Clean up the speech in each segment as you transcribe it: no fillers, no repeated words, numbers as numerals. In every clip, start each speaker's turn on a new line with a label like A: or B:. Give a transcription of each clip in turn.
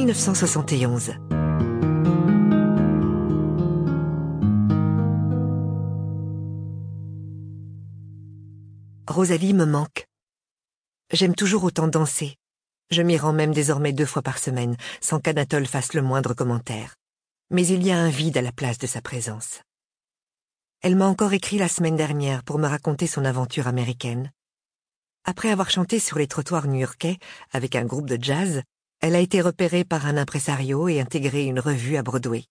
A: 1971. Rosalie me manque. J'aime toujours autant danser. Je m'y rends même désormais 2 fois par semaine, sans qu'Anatole fasse le moindre commentaire. Mais il y a un vide à la place de sa présence. Elle m'a encore écrit la semaine dernière pour me raconter son aventure américaine. Après avoir chanté sur les trottoirs new-yorkais avec un groupe de jazz, elle a été repérée par un impresario et intégré une revue à Broadway.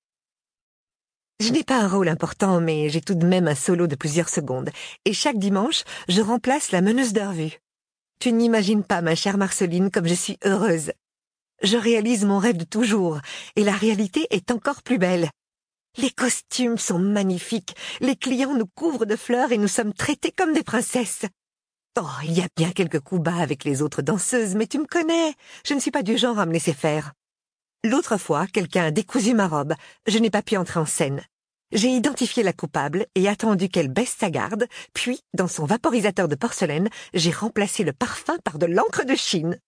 A: Je n'ai pas un rôle important, mais j'ai tout de même un solo de plusieurs secondes. Et chaque dimanche, je remplace la meneuse de revue. Tu n'imagines pas, ma chère Marceline, comme je suis heureuse. Je réalise mon rêve de toujours, et la réalité est encore plus belle. Les costumes sont magnifiques, les clients nous couvrent de fleurs et nous sommes traités comme des princesses. Oh, il y a bien quelques coups bas avec les autres danseuses, mais tu me connais, je ne suis pas du genre à me laisser faire. L'autre fois, quelqu'un a décousu ma robe. Je n'ai pas pu entrer en scène. J'ai identifié la coupable et attendu qu'elle baisse sa garde, puis, dans son vaporisateur de porcelaine, j'ai remplacé le parfum par de l'encre de Chine.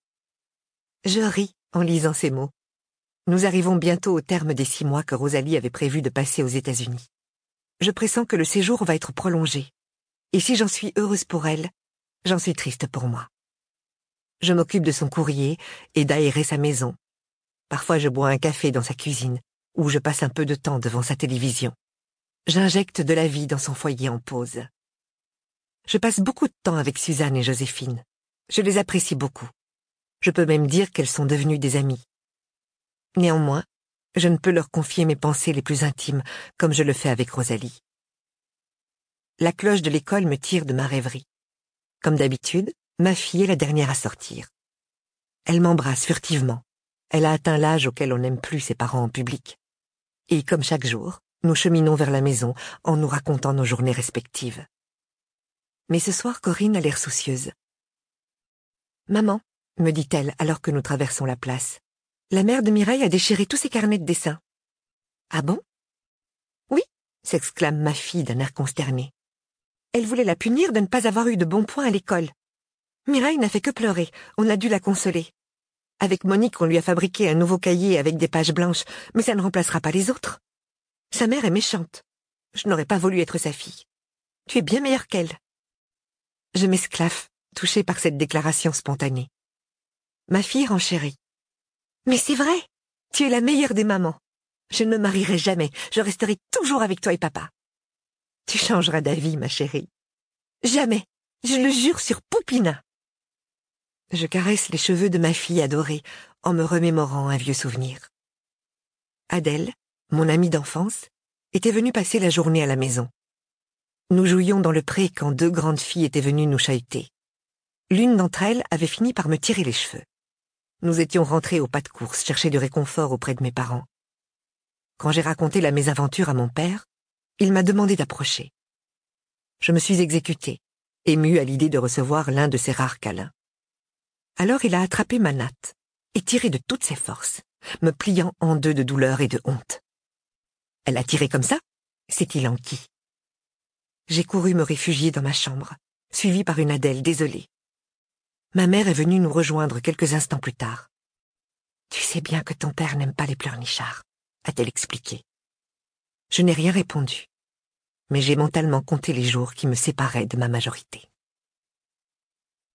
A: Je ris en lisant ces mots. Nous arrivons bientôt au terme des 6 mois que Rosalie avait prévu de passer aux États-Unis. Je pressens que le séjour va être prolongé. Et si j'en suis heureuse pour elle, j'en suis triste pour moi. Je m'occupe de son courrier et d'aérer sa maison. Parfois je bois un café dans sa cuisine, ou je passe un peu de temps devant sa télévision. J'injecte de la vie dans son foyer en pause. Je passe beaucoup de temps avec Suzanne et Joséphine. Je les apprécie beaucoup. Je peux même dire qu'elles sont devenues des amies. Néanmoins, je ne peux leur confier mes pensées les plus intimes, comme je le fais avec Rosalie. La cloche de l'école me tire de ma rêverie. Comme d'habitude, ma fille est la dernière à sortir. Elle m'embrasse furtivement. Elle a atteint l'âge auquel on n'aime plus ses parents en public. Et comme chaque jour, nous cheminons vers la maison en nous racontant nos journées respectives. Mais ce soir, Corinne a l'air soucieuse. « Maman, » me dit-elle alors que nous traversons la place, « la mère de Mireille a déchiré tous ses carnets de dessin. »« Ah bon ?»« Oui, » s'exclame ma fille d'un air consterné. « Elle voulait la punir de ne pas avoir eu de bons points à l'école. Mireille n'a fait que pleurer, on a dû la consoler. Avec Monique, on lui a fabriqué un nouveau cahier avec des pages blanches, mais ça ne remplacera pas les autres. Sa mère est méchante. Je n'aurais pas voulu être sa fille. Tu es bien meilleure qu'elle. » Je m'esclaffe, touchée par cette déclaration spontanée. Ma fille renchérit. « Mais c'est vrai, tu es la meilleure des mamans. Je ne me marierai jamais, je resterai toujours avec toi et papa. »« Tu changeras d'avis, ma chérie. »« Jamais, je le jure sur Poupina. » Je caresse les cheveux de ma fille adorée en me remémorant un vieux souvenir. Adèle, mon amie d'enfance, était venue passer la journée à la maison. Nous jouions dans le pré quand 2 grandes filles étaient venues nous chahuter. L'une d'entre elles avait fini par me tirer les cheveux. Nous étions rentrés au pas de course chercher du réconfort auprès de mes parents. Quand j'ai raconté la mésaventure à mon père, il m'a demandé d'approcher. Je me suis exécutée, émue à l'idée de recevoir l'un de ses rares câlins. Alors il a attrapé ma natte et tiré de toutes ses forces, me pliant en 2 de douleur et de honte. « Elle a tiré comme ça ?» s'est-il enquis. J'ai couru me réfugier dans ma chambre, suivie par une Adèle désolée. Ma mère est venue nous rejoindre quelques instants plus tard. « Tu sais bien que ton père n'aime pas les pleurnichards », a-t-elle expliqué. Je n'ai rien répondu, mais j'ai mentalement compté les jours qui me séparaient de ma majorité.